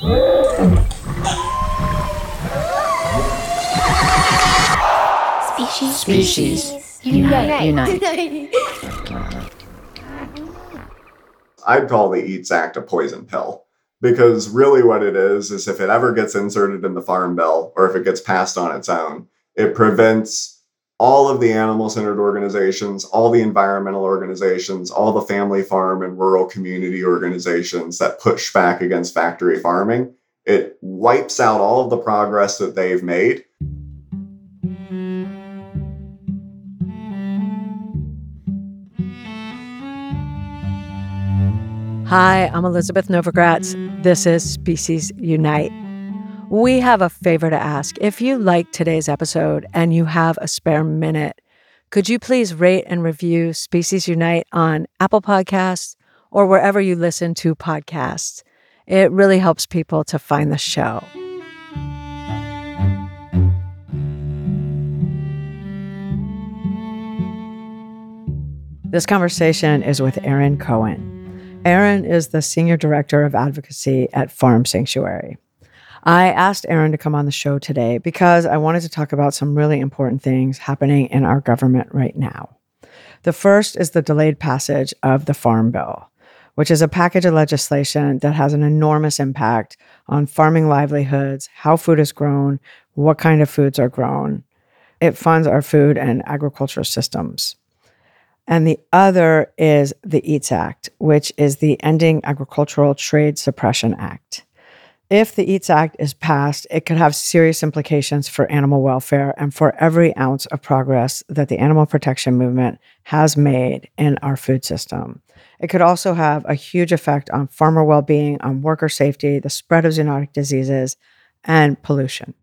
Species. Unite. I'd call the EATS Act a poison pill, because really what it is if it ever gets inserted in the Farm Bill, or if it gets passed on its own, it prevents all of the animal-centered organizations, all the environmental organizations, all the family farm and rural community organizations that push back against factory farming. It wipes out all of the progress that they've made. Hi, I'm Elizabeth Novogratz. This is Species Unite. We have a favor to ask. If you like today's episode and you have a spare minute, could you please rate and review Species Unite on Apple Podcasts or wherever you listen to podcasts? It really helps people to find the show. This conversation is with Erin Cohen. Erin is the Senior Director of Advocacy at Farm Sanctuary. I asked Erin to come on the show today because I wanted to talk about some really important things happening in our government right now. The first is the delayed passage of the Farm Bill, which is a package of legislation that has an enormous impact on farming livelihoods, how food is grown, what kind of foods are grown. It funds our food and agriculture systems. And the other is the EATS Act, which is the Ending Agricultural Trade Suppression Act. If the EATS Act is passed, it could have serious implications for animal welfare and for every ounce of progress that the animal protection movement has made in our food system. It could also have a huge effect on farmer well-being, on worker safety, the spread of zoonotic diseases, and pollution.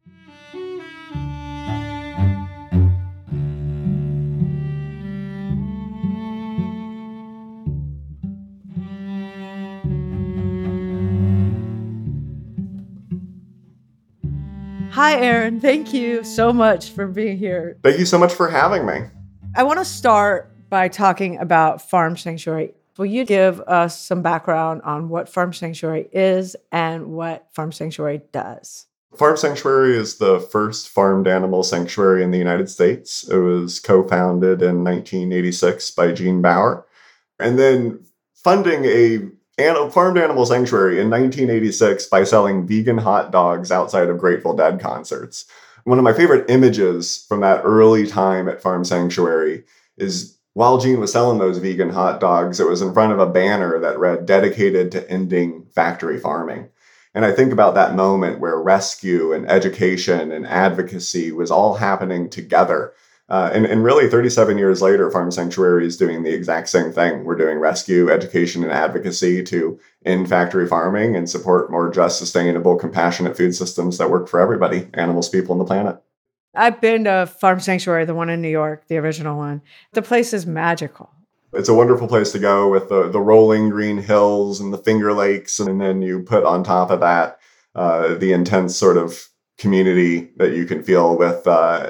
Hi, Erin. Thank you so much for being here. Thank you so much for having me. I want to start by talking about Farm Sanctuary. Will you give us some background on what Farm Sanctuary is and what Farm Sanctuary does? Farm Sanctuary is the first farmed animal sanctuary in the United States. It was co-founded in 1986 by Gene Bauer. And then funding a farmed animal sanctuary in 1986 by selling vegan hot dogs outside of Grateful Dead concerts. One of my favorite images from that early time at Farm Sanctuary is while Gene was selling those vegan hot dogs, it was in front of a banner that read, "Dedicated to ending factory farming." And I think about that moment where rescue and education and advocacy was all happening together. And really, 37 years later, Farm Sanctuary is doing the exact same thing. We're doing rescue, education, and advocacy to end factory farming and support more just, sustainable, compassionate food systems that work for everybody, animals, people, and the planet. I've been to Farm Sanctuary, the one in New York, the original one. The place is magical. It's a wonderful place to go with the rolling green hills and the Finger Lakes. And then you put on top of that the intense sort of community that you can feel with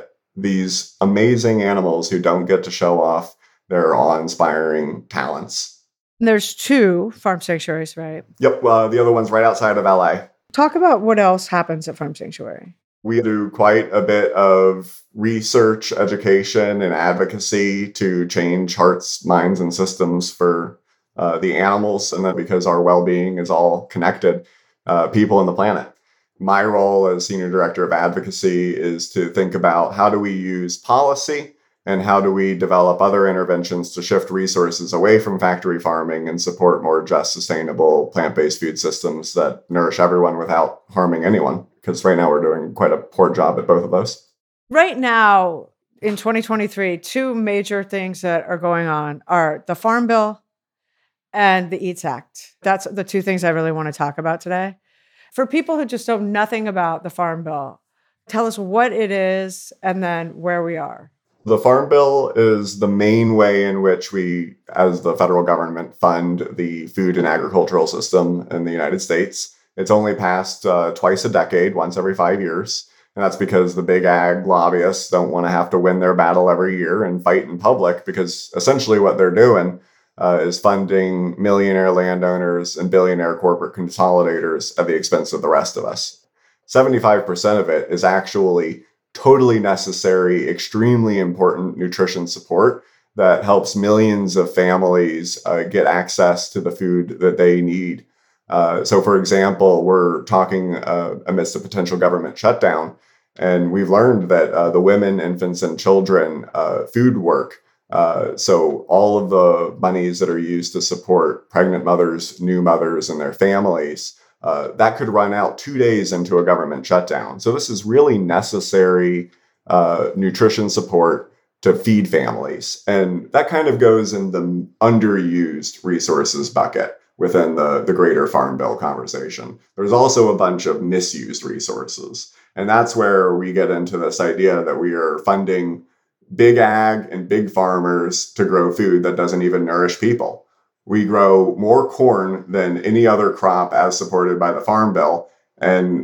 these amazing animals who don't get to show off their awe-inspiring talents. There's 2 farm sanctuaries, right? Yep, the other one's right outside of LA. Talk about what else happens at Farm Sanctuary. We do quite a bit of research, education, and advocacy to change hearts, minds, and systems for the animals, and then because our well-being is all connected, people and the planet. My role as Senior Director of Advocacy is to think about how do we use policy and how do we develop other interventions to shift resources away from factory farming and support more just, sustainable, plant-based food systems that nourish everyone without harming anyone. Because right now we're doing quite a poor job at both of those. Right now, in 2023, 2 major things that are going on are the Farm Bill and the EATS Act. That's the 2 things I really want to talk about today. For people who just know nothing about the Farm Bill, tell us what it is and then where we are. The Farm Bill is the main way in which we, as the federal government, fund the food and agricultural system in the United States. It's only passed twice a decade, once every 5 years. And that's because the big ag lobbyists don't want to have to win their battle every year and fight in public, because essentially what they're doing is funding millionaire landowners and billionaire corporate consolidators at the expense of the rest of us. 75% of it is actually totally necessary, extremely important nutrition support that helps millions of families get access to the food that they need. So, for example, we're talking amidst a potential government shutdown, and we've learned that the women, infants, and children food work. So all of the monies that are used to support pregnant mothers, new mothers, and their families, that could run out 2 days into a government shutdown. So this is really necessary nutrition support to feed families. And that kind of goes in the underused resources bucket within the greater Farm Bill conversation. There's also a bunch of misused resources. And that's where we get into this idea that we are funding big ag and big farmers to grow food that doesn't even nourish people. We grow more corn than any other crop as supported by the Farm Bill, and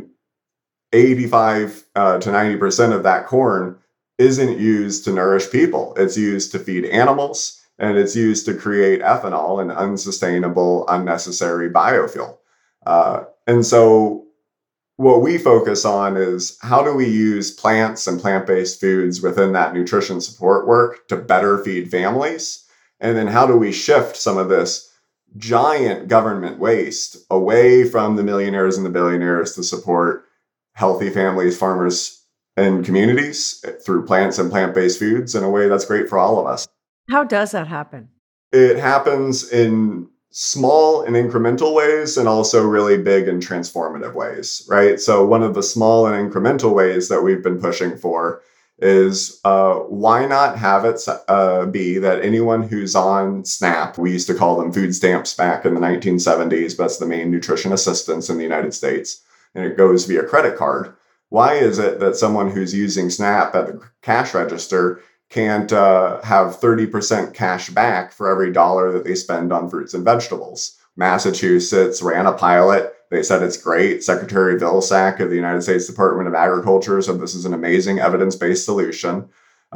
85 to 90% of that corn isn't used to nourish people. It's used to feed animals, and it's used to create ethanol, an unsustainable, unnecessary biofuel. And so what we focus on is how do we use plants and plant-based foods within that nutrition support work to better feed families? And then how do we shift some of this giant government waste away from the millionaires and the billionaires to support healthy families, farmers, and communities through plants and plant-based foods in a way that's great for all of us? How does that happen? It happens in small and incremental ways, and also really big and transformative ways, right? So one of the small and incremental ways that we've been pushing for is why not have it be that anyone who's on SNAP, we used to call them food stamps back in the 1970s, but that's the main nutrition assistance in the United States, and it goes via credit card. Why is it that someone who's using SNAP at the cash register can't have 30% cash back for every dollar that they spend on fruits and vegetables? Massachusetts ran a pilot. They said it's great. Secretary Vilsack of the United States Department of Agriculture said this is an amazing evidence-based solution.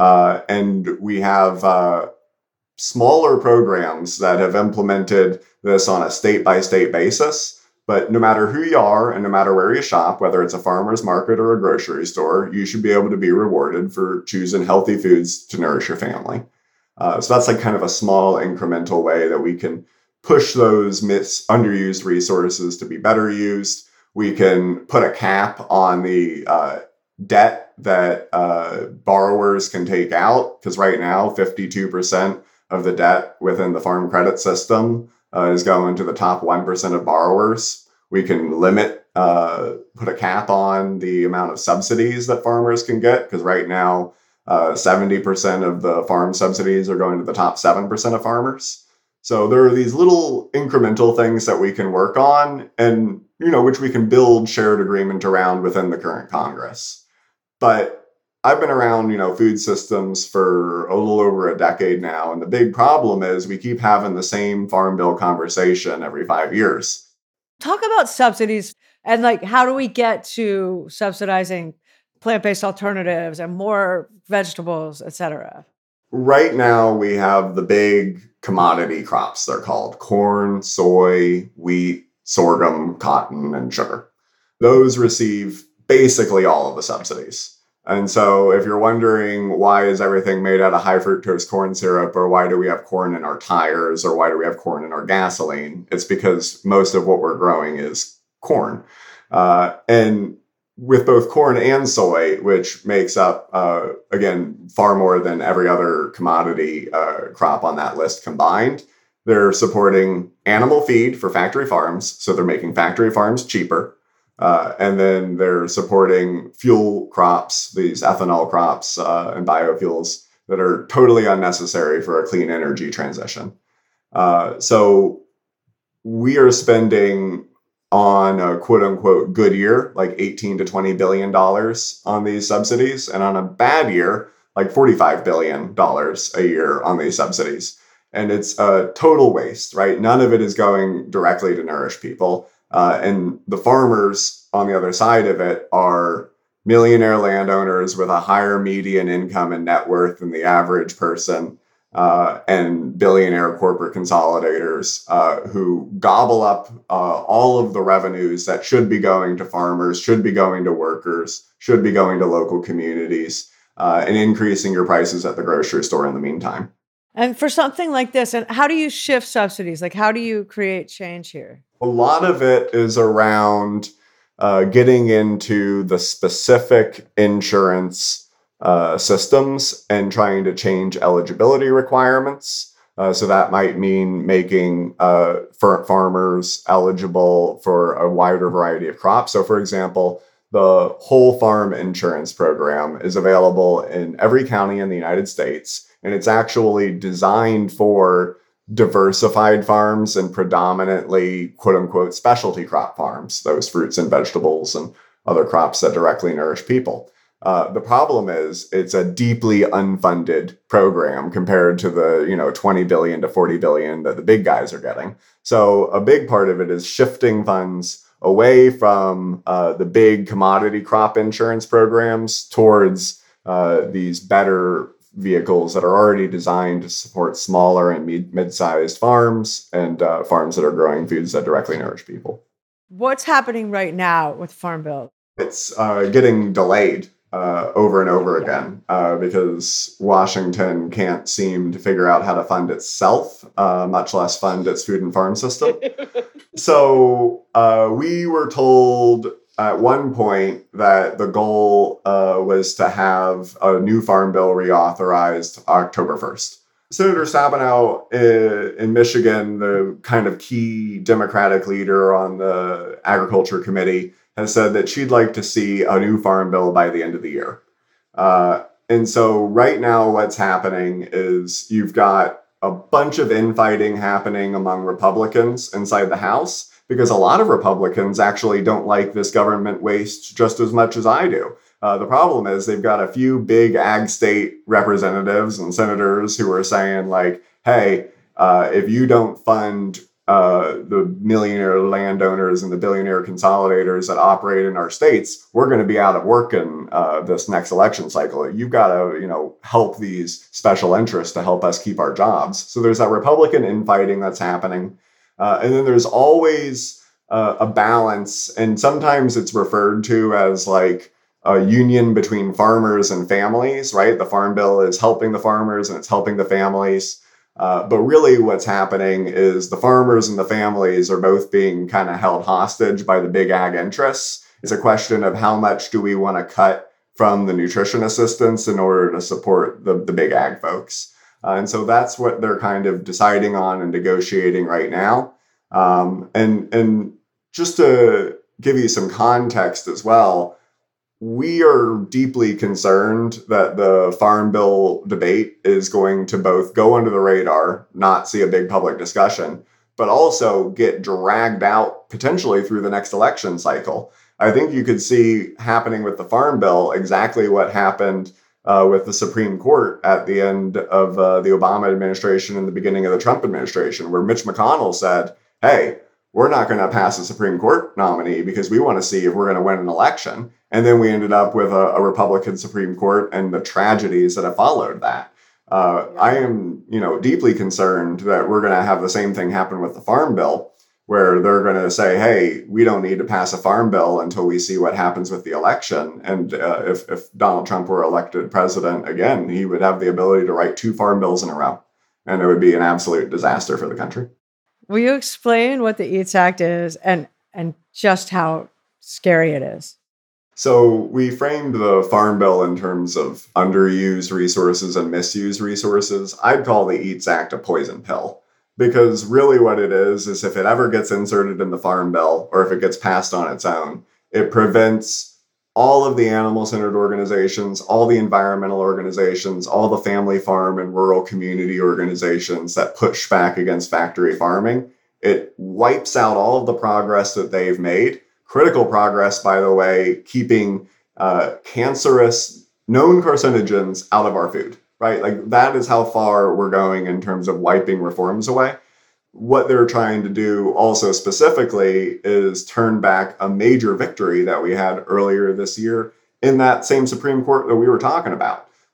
And we have smaller programs that have implemented this on a state-by-state basis. But no matter who you are and no matter where you shop, whether it's a farmer's market or a grocery store, you should be able to be rewarded for choosing healthy foods to nourish your family. So that's like kind of a small incremental way that we can push those underused resources to be better used. We can put a cap on the debt that borrowers can take out, because right now 52% of the debt within the farm credit system is going to the top 1% of borrowers. We can limit, put a cap on the amount of subsidies that farmers can get, because right now 70% of the farm subsidies are going to the top 7% of farmers. So there are these little incremental things that we can work on, and which we can build shared agreement around within the current Congress. But I've been around, food systems for a little over a decade now, and the big problem is we keep having the same Farm Bill conversation every 5 years. Talk about subsidies and how do we get to subsidizing plant-based alternatives and more vegetables, et cetera? Right now, we have the big commodity crops. They're called corn, soy, wheat, sorghum, cotton, and sugar. Those receive basically all of the subsidies. And so if you're wondering why is everything made out of high fructose corn syrup, or why do we have corn in our tires, or why do we have corn in our gasoline, it's because most of what we're growing is corn. And with both corn and soy, which makes up, again, far more than every other commodity crop on that list combined, they're supporting animal feed for factory farms. So they're making factory farms cheaper. And then they're supporting fuel crops, these ethanol crops and biofuels that are totally unnecessary for a clean energy transition. So we are spending on a quote unquote good year, like $18 to $20 billion on these subsidies. And on a bad year, like $45 billion a year on these subsidies. And it's a total waste, right? None of it is going directly to nourish people. And the farmers on the other side of it are millionaire landowners with a higher median income and net worth than the average person. and billionaire corporate consolidators who gobble up all of the revenues that should be going to farmers, should be going to workers, should be going to local communities, and increasing your prices at the grocery store in the meantime. And for something like this, and how do you shift subsidies? Like, how do you create change here? A lot of it is around getting into the specific insurance systems and trying to change eligibility requirements. So that might mean making farmers eligible for a wider variety of crops. So, for example, the whole farm insurance program is available in every county in the United States, and it's actually designed for diversified farms and predominantly quote unquote specialty crop farms, those fruits and vegetables and other crops that directly nourish people. The problem is it's a deeply unfunded program compared to the 20 billion to 40 billion that the big guys are getting. So a big part of it is shifting funds away from the big commodity crop insurance programs towards these better vehicles that are already designed to support smaller and mid-sized farms and farms that are growing foods that directly nourish people. What's happening right now with Farm Bill? It's getting delayed over and over again because Washington can't seem to figure out how to fund itself, much less fund its food and farm system. So we were told at one point that the goal was to have a new farm bill reauthorized October 1st. Senator Stabenow in Michigan, the kind of key Democratic leader on the Agriculture Committee, has said that she'd like to see a new farm bill by the end of the year. And so right now what's happening is you've got a bunch of infighting happening among Republicans inside the House, because a lot of Republicans actually don't like this government waste just as much as I do. The problem is they've got a few big ag state representatives and senators who are saying like, hey, if you don't fund the millionaire landowners and the billionaire consolidators that operate in our states, we're going to be out of work in this next election cycle. You've got to, help these special interests to help us keep our jobs. So there's that Republican infighting that's happening. And then there's always a balance, and sometimes it's referred to as like a union between farmers and families, right? The Farm Bill is helping the farmers and it's helping the families. But really what's happening is the farmers and the families are both being kind of held hostage by the big ag interests. It's a question of how much do we want to cut from the nutrition assistance in order to support the big ag folks. And so that's what they're kind of deciding on and negotiating right now. And just to give you some context as well, we are deeply concerned that the Farm Bill debate is going to both go under the radar, not see a big public discussion, but also get dragged out potentially through the next election cycle. I think you could see happening with the Farm Bill exactly what happened with the Supreme Court at the end of the Obama administration and the beginning of the Trump administration, where Mitch McConnell said, hey, we're not going to pass a Supreme Court nominee because we want to see if we're going to win an election. And then we ended up with a Republican Supreme Court and the tragedies that have followed that. I am, deeply concerned that we're going to have the same thing happen with the Farm Bill, where they're going to say, hey, we don't need to pass a Farm Bill until we see what happens with the election. And if Donald Trump were elected president again, he would have the ability to write 2 Farm Bills in a row. And it would be an absolute disaster for the country. Will you explain what the EATS Act is and just how scary it is? So we framed the Farm Bill in terms of underused resources and misused resources. I'd call the EATS Act a poison pill. Because really what it is if it ever gets inserted in the Farm Bill or if it gets passed on its own, it prevents all of the animal-centered organizations, all the environmental organizations, all the family farm and rural community organizations that push back against factory farming. It wipes out all of the progress that they've made. Critical progress, by the way, keeping cancerous known carcinogens out of our food. Right? Like that is how far we're going in terms of wiping reforms away. What they're trying to do also specifically is turn back a major victory that we had earlier this year in that same Supreme Court that we were talking about.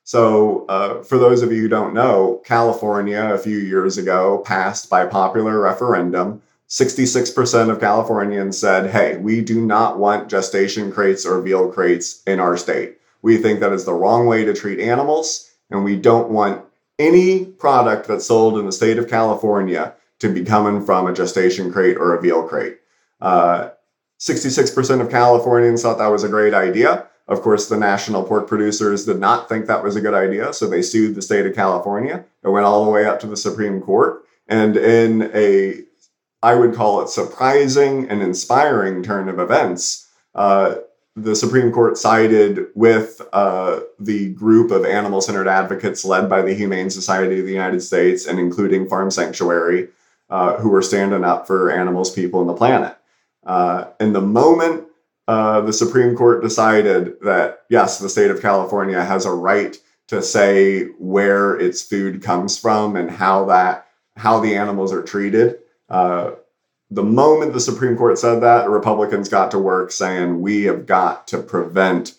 So for those of you who don't know, California a few years ago passed by popular referendum. 66% of Californians said, hey, we do not want gestation crates or veal crates in our state. We think that is the wrong way to treat animals, and we don't want any product that's sold in the state of California to be coming from a gestation crate or a veal crate. 66% of Californians thought that was a great idea. Of course, the national pork producers did not think that was a good idea, so they sued the state of California. It went all the way up to the Supreme Court. And in a, I would call it surprising and inspiring turn of events, the Supreme Court sided with the group of animal-centered advocates led by the Humane Society of the United States and including Farm Sanctuary, who were standing up for animals, people, and the planet. And the moment the Supreme Court decided that, yes, the state of California has a right to say where its food comes from and how the animals are treated, the moment the Supreme Court said that, the Republicans got to work saying we have got to prevent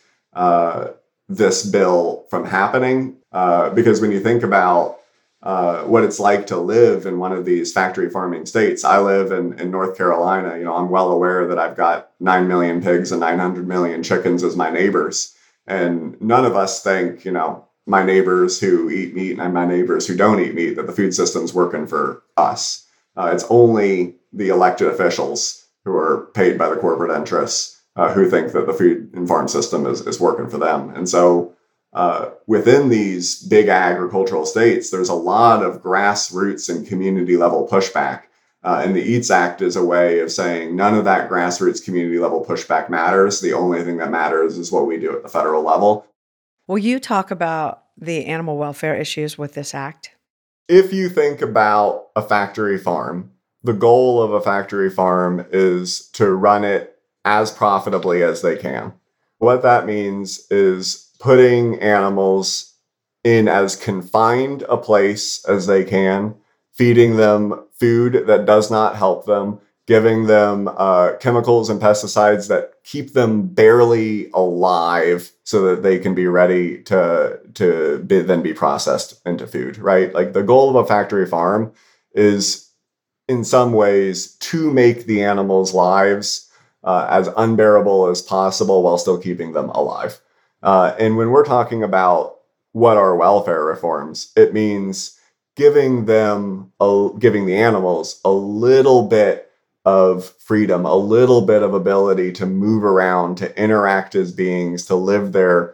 this bill from happening. Because when you think about what it's like to live in one of these factory farming states, I live in North Carolina. I'm well aware that I've got 9 million pigs and 900 million chickens as my neighbors. And none of us think, my neighbors who eat meat and my neighbors who don't eat meat, that the food system's working for us. It's only the elected officials who are paid by the corporate interests who think that the food and farm system is working for them. And so within these big agricultural states, there's a lot of grassroots and community level pushback. And the EATS Act is a way of saying none of that grassroots community level pushback matters. The only thing that matters is what we do at the federal level. Will you talk about the animal welfare issues with this act? If you think about a factory farm, the goal of a factory farm is to run it as profitably as they can. What that means is putting animals in as confined a place as they can, feeding them food that does not help them, giving them chemicals and pesticides that keep them barely alive so that they can be ready to then be processed into food, right? Like the goal of a factory farm is in some ways to make the animals' lives as unbearable as possible while still keeping them alive. And when we're talking about what are welfare reforms, it means giving the animals a little bit of freedom, a little bit of ability to move around, to interact as beings, to live their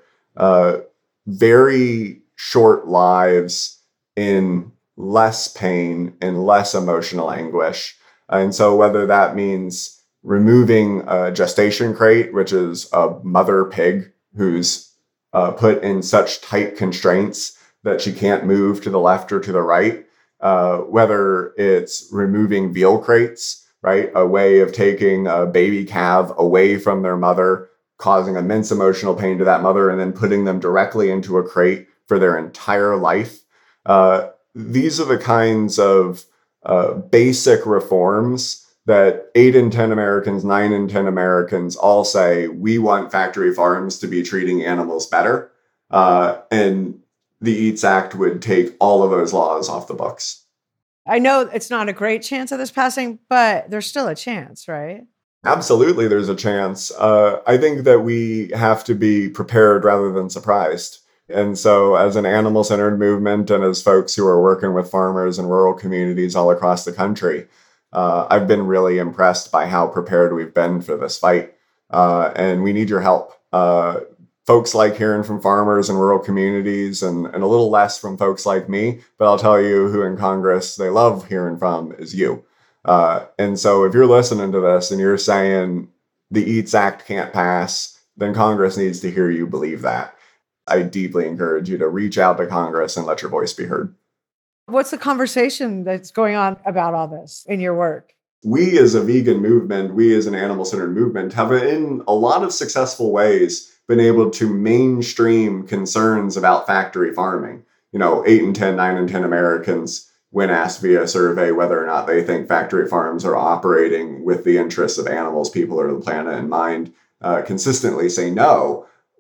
very short lives in less pain and less emotional anguish. And so whether that means removing a gestation crate, which is a mother pig who's put in such tight constraints that she can't move to the left or to the right, whether it's removing veal crates, right? A way of taking a baby calf away from their mother, causing immense emotional pain to that mother, and then putting them directly into a crate for their entire life. These are the kinds of basic reforms that 8 in 10 Americans, 9 in 10 Americans all say, we want factory farms to be treating animals better. And the EATS Act would take all of those laws off the books. I know it's not a great chance of this passing, but there's still a chance, right? Absolutely, there's a chance. I think that we have to be prepared rather than surprised. And so as an animal-centered movement and as folks who are working with farmers in rural communities all across the country, I've been really impressed by how prepared we've been for this fight. And we need your help. Folks like hearing from farmers in rural communities and a little less from folks like me, but I'll tell you who in Congress they love hearing from is you. And so if you're listening to this and you're saying the EATS Act can't pass, then Congress needs to hear you believe that. I deeply encourage you to reach out to Congress and let your voice be heard. What's the conversation that's going on about all this in your work? We as a vegan movement, we as an animal-centered movement have in a lot of successful ways been able to mainstream concerns about factory farming. 8 in 10, 9 in 10 Americans, when asked via survey whether or not they think factory farms are operating with the interests of animals, people, or the planet in mind, consistently say no.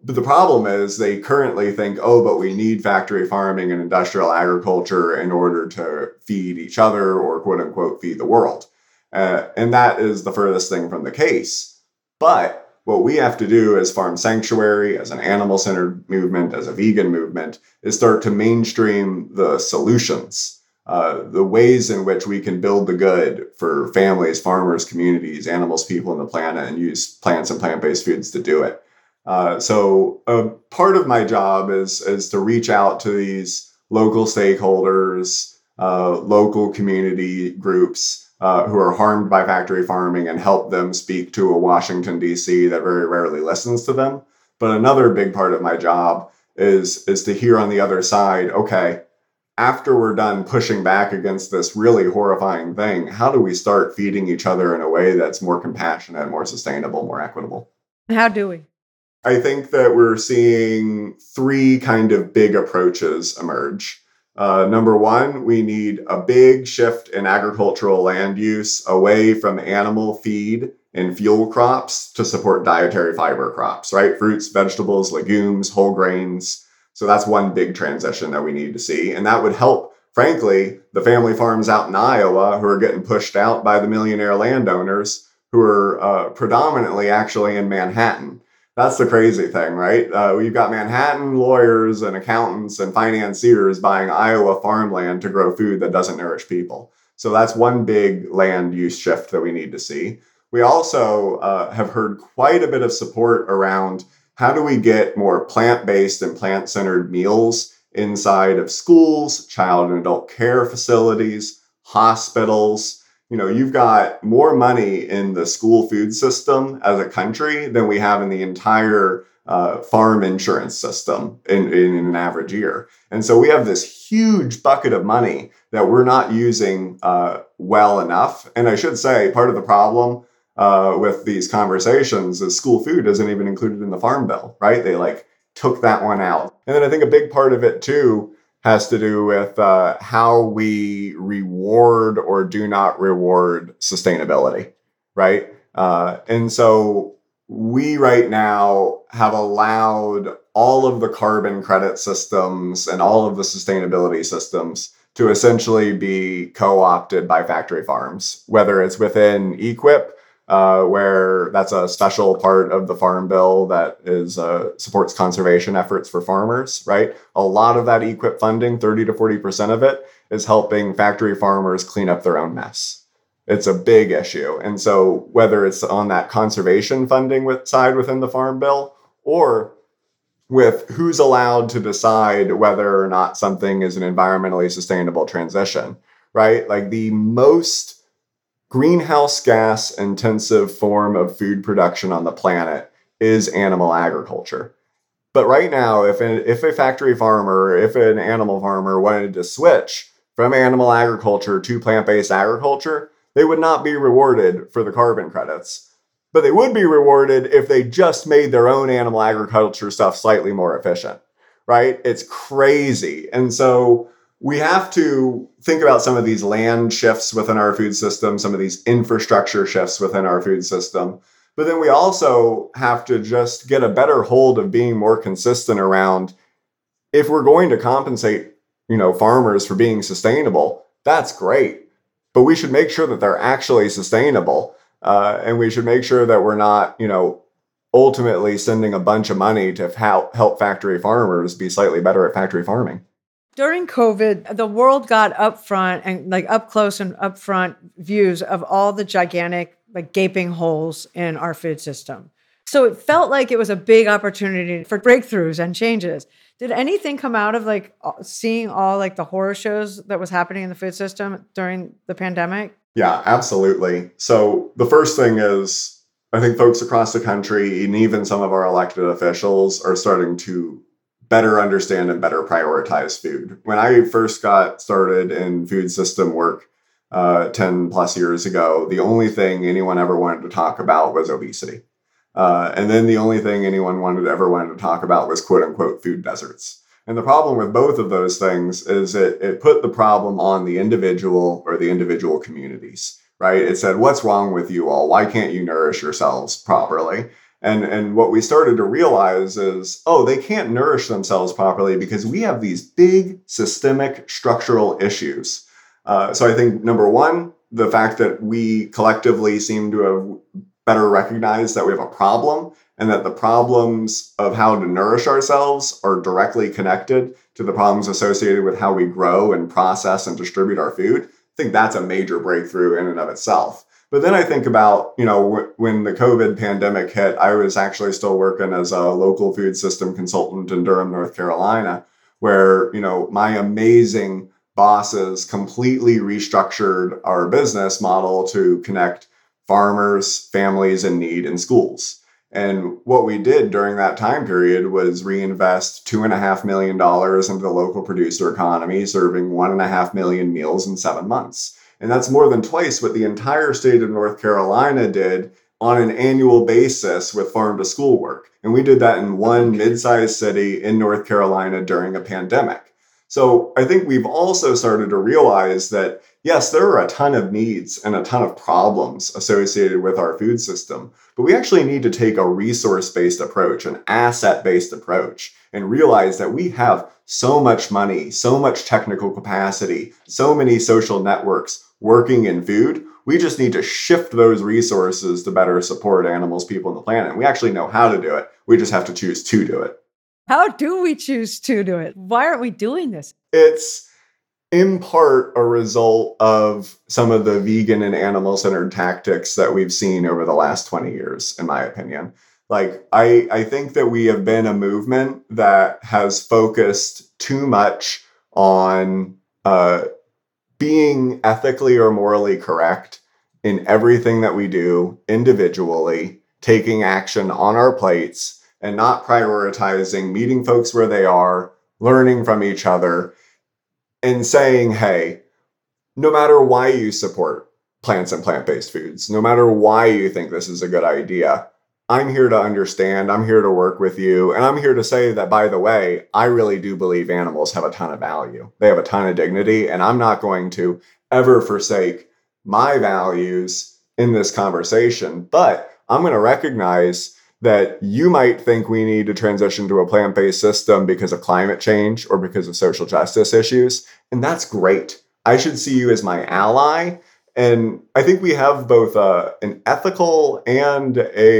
But the problem is they currently think, oh, but we need factory farming and industrial agriculture in order to feed each other or quote unquote feed the world. And that is the furthest thing from the case. But what we have to do as Farm Sanctuary, as an animal-centered movement, as a vegan movement, is start to mainstream the solutions, the ways in which we can build the good for families, farmers, communities, animals, people, and the planet, and use plants and plant-based foods to do it. So part of my job is to reach out to these local stakeholders, local community groups, who are harmed by factory farming and help them speak to a Washington, D.C. that very rarely listens to them. But another big part of my job is to hear on the other side, okay, after we're done pushing back against this really horrifying thing, how do we start feeding each other in a way that's more compassionate, more sustainable, more equitable? How do we? I think that we're seeing three kind of big approaches emerge. Number one, we need a big shift in agricultural land use away from animal feed and fuel crops to support dietary fiber crops, right? Fruits, vegetables, legumes, whole grains. So that's one big transition that we need to see. And that would help, frankly, the family farms out in Iowa who are getting pushed out by the millionaire landowners who are predominantly actually in Manhattan. That's the crazy thing, right? We've got Manhattan lawyers and accountants and financiers buying Iowa farmland to grow food that doesn't nourish people. So that's one big land use shift that we need to see. We also have heard quite a bit of support around how do we get more plant-based and plant-centered meals inside of schools, child and adult care facilities, hospitals. You know, you've got more money in the school food system as a country than we have in the entire farm insurance system in an average year. And so we have this huge bucket of money that we're not using well enough. And I should say part of the problem with these conversations is school food isn't even included in the Farm Bill, right? They took that one out. And then I think a big part of it too has to do with how we reward or do not reward sustainability, right? And so we right now have allowed all of the carbon credit systems and all of the sustainability systems to essentially be co-opted by factory farms, whether it's within EQIP, where that's a special part of the Farm Bill that is supports conservation efforts for farmers, right? A lot of that EQIP funding, 30 to 40% of it, is helping factory farmers clean up their own mess. It's a big issue. And so whether it's on that conservation funding side within the Farm Bill, or with who's allowed to decide whether or not something is an environmentally sustainable transition, right? Like the most greenhouse gas intensive form of food production on the planet is animal agriculture. But right now, if a factory farmer, if an animal farmer wanted to switch from animal agriculture to plant-based agriculture, they would not be rewarded for the carbon credits. But they would be rewarded if they just made their own animal agriculture stuff slightly more efficient, right? It's crazy. And so we have to think about some of these land shifts within our food system, some of these infrastructure shifts within our food system. But then we also have to just get a better hold of being more consistent around, if we're going to compensate, farmers for being sustainable, that's great. But we should make sure that they're actually sustainable. And we should make sure that we're not, ultimately sending a bunch of money to help factory farmers be slightly better at factory farming. During COVID, the world got up front and up close and up front views of all the gigantic gaping holes in our food system. So it felt like it was a big opportunity for breakthroughs and changes. Did anything come out of seeing all the horror shows that was happening in the food system during the pandemic? Yeah, absolutely. So the first thing is, I think folks across the country and even some of our elected officials are starting to better understand and better prioritize food. When I first got started in food system work 10 plus years ago, the only thing anyone ever wanted to talk about was obesity. And then the only thing anyone ever wanted to talk about was quote unquote food deserts. And the problem with both of those things is it put the problem on the individual or the individual communities, right? It said, what's wrong with you all? Why can't you nourish yourselves properly? And what we started to realize is, they can't nourish themselves properly because we have these big systemic structural issues. So I think number one, the fact that we collectively seem to have better recognized that we have a problem and that the problems of how to nourish ourselves are directly connected to the problems associated with how we grow and process and distribute our food. I think that's a major breakthrough in and of itself. But then I think about, when the COVID pandemic hit, I was actually still working as a local food system consultant in Durham, North Carolina, where, my amazing bosses completely restructured our business model to connect farmers, families in need, and schools. And what we did during that time period was reinvest $2.5 million into the local producer economy, serving 1.5 million meals in 7 months. And that's more than twice what the entire state of North Carolina did on an annual basis with farm to school work. And we did that in one mid-sized city in North Carolina during a pandemic. So I think we've also started to realize that, yes, there are a ton of needs and a ton of problems associated with our food system, but we actually need to take a resource-based approach, an asset-based approach, and realize that we have so much money, so much technical capacity, so many social networks working in food. We just need to shift those resources to better support animals, people, and the planet. We actually know how to do it. We just have to choose to do it. How do we choose to do it? Why aren't we doing this? It's in part a result of some of the vegan and animal-centered tactics that we've seen over the last 20 years, in my opinion. I think that we have been a movement that has focused too much on being ethically or morally correct in everything that we do individually, taking action on our plates, and not prioritizing meeting folks where they are, learning from each other, and saying, hey, no matter why you support plants and plant-based foods, no matter why you think this is a good idea, I'm here to understand, I'm here to work with you, and I'm here to say that, by the way, I really do believe animals have a ton of value. They have a ton of dignity, and I'm not going to ever forsake my values in this conversation, but I'm going to recognize that you might think we need to transition to a plant-based system because of climate change or because of social justice issues, and that's great. I should see you as my ally. And I think we have both an ethical and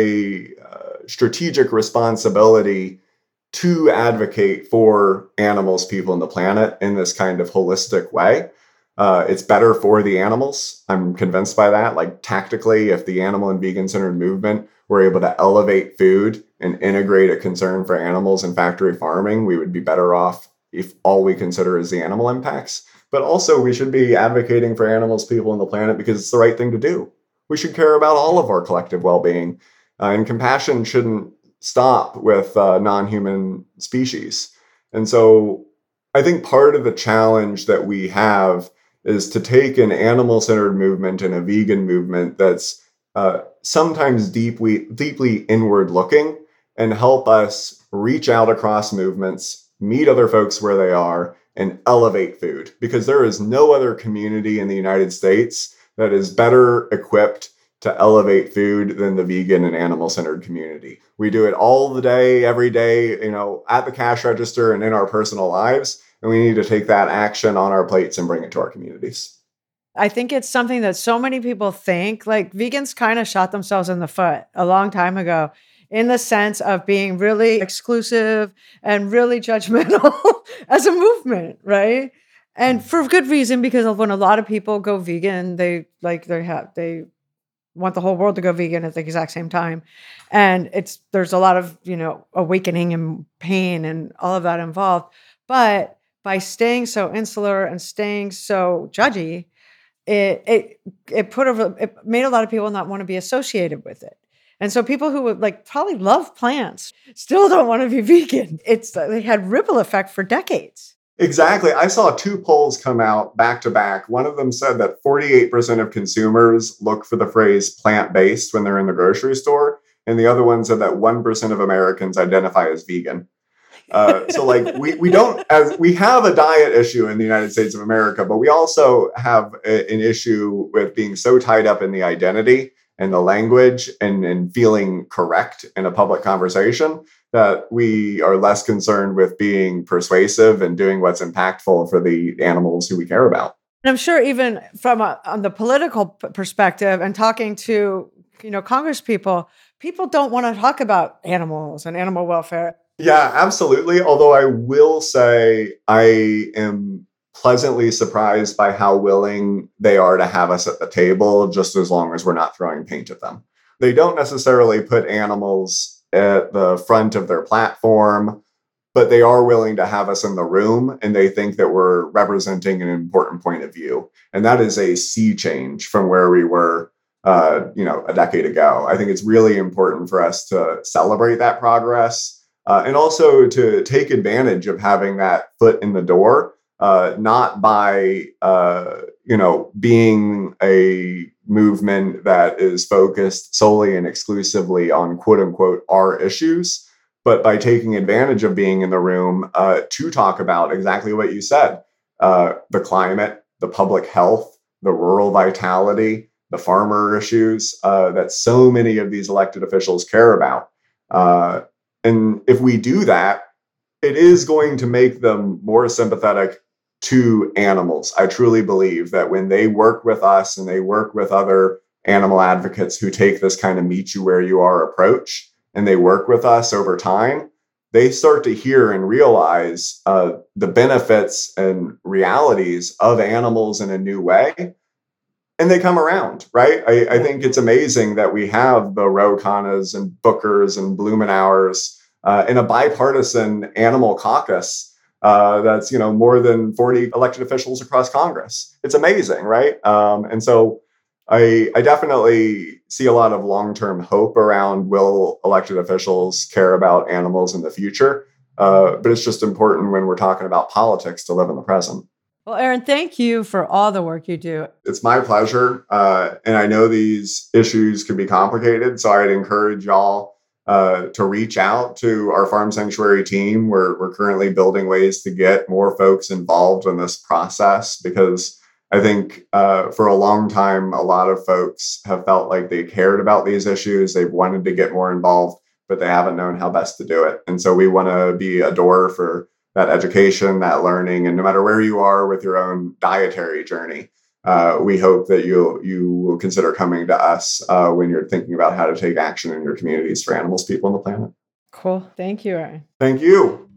a strategic responsibility to advocate for animals, people, and the planet in this kind of holistic way. It's better for the animals. I'm convinced by that. Like, tactically, if the animal and vegan-centered movement were able to elevate food and integrate a concern for animals in factory farming, we would be better off if all we consider is the animal impacts. But also, we should be advocating for animals, people, and the planet because it's the right thing to do. We should care about all of our collective well-being. And compassion shouldn't stop with non-human species. And so I think part of the challenge that we have is to take an animal-centered movement and a vegan movement that's sometimes deeply inward-looking and help us reach out across movements, meet other folks where they are, and elevate food, because there is no other community in the United States that is better equipped to elevate food than the vegan and animal-centered community. We do it all the day, every day, at the cash register and in our personal lives, and we need to take that action on our plates and bring it to our communities. I think it's something that so many people think, like, vegans kind of shot themselves in the foot a long time ago, in the sense of being really exclusive and really judgmental as a movement, right? And for good reason, because when a lot of people go vegan, they want the whole world to go vegan at the exact same time. And there's a lot of, awakening and pain and all of that involved. But by staying so insular and staying so judgy, it made a lot of people not want to be associated with it. And so people who would probably love plants still don't want to be vegan. They had ripple effect for decades. Exactly. I saw 2 polls come out back to back. One of them said that 48% of consumers look for the phrase plant-based when they're in the grocery store. And the other one said that 1% of Americans identify as vegan. We have a diet issue in the United States of America, but we also have an issue with being so tied up in the identity and the language and feeling correct in a public conversation, that we are less concerned with being persuasive and doing what's impactful for the animals who we care about. And I'm sure even from on the political perspective and talking to, Congress people don't want to talk about animals and animal welfare. Yeah, absolutely. Although I will say I am pleasantly surprised by how willing they are to have us at the table, just as long as we're not throwing paint at them. They don't necessarily put animals at the front of their platform, but they are willing to have us in the room, and they think that we're representing an important point of view. And that is a sea change from where we were, a decade ago. I think it's really important for us to celebrate that progress, and also to take advantage of having that foot in the door, not by, being a movement that is focused solely and exclusively on quote unquote our issues, but by taking advantage of being in the room to talk about exactly what you said, the climate, the public health, the rural vitality, the farmer issues that so many of these elected officials care about. And if we do that, it is going to make them more sympathetic to animals. I truly believe that when they work with us and they work with other animal advocates who take this kind of meet you where you are approach, and they work with us over time, they start to hear and realize the benefits and realities of animals in a new way. And they come around, right? I think it's amazing that we have the Ro Khannas and Bookers and Blumenauers in a bipartisan animal caucus that's more than 40 elected officials across Congress. It's amazing, right? And so I definitely see a lot of long-term hope around will elected officials care about animals in the future. But it's just important when we're talking about politics to live in the present. Well, Aaron, thank you for all the work you do. It's my pleasure. And I know these issues can be complicated, so I'd encourage y'all to reach out to our Farm Sanctuary team. We're currently building ways to get more folks involved in this process, because I think for a long time, a lot of folks have felt like they cared about these issues. They've wanted to get more involved, but they haven't known how best to do it. And so we want to be a door for that education, that learning. And no matter where you are with your own dietary journey, we hope that you will consider coming to us when you're thinking about how to take action in your communities for animals, people, and the planet. Cool. Thank you, Aaron. Thank you.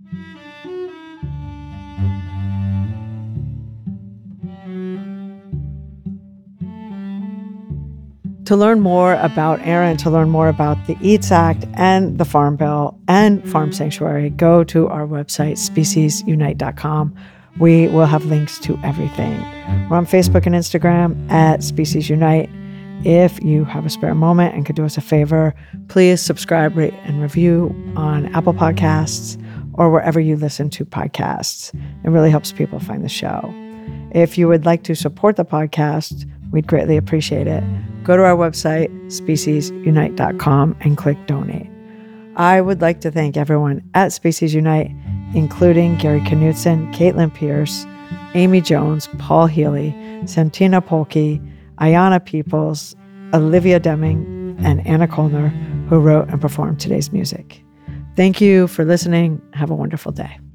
To learn more about Aaron, to learn more about the EATS Act and the Farm Bill and Farm Sanctuary, go to our website, speciesunite.com. We will have links to everything. We're on Facebook and Instagram at Species Unite. If you have a spare moment and could do us a favor, please subscribe, rate, and review on Apple Podcasts or wherever you listen to podcasts. It really helps people find the show. If you would like to support the podcast, we'd greatly appreciate it. Go to our website, speciesunite.com, and click donate. I would like to thank everyone at Species Unite, including Gary Knutson, Caitlin Pierce, Amy Jones, Paul Healy, Santina Polke, Ayana Peoples, Olivia Deming, and Anna Kolner, who wrote and performed today's music. Thank you for listening. Have a wonderful day.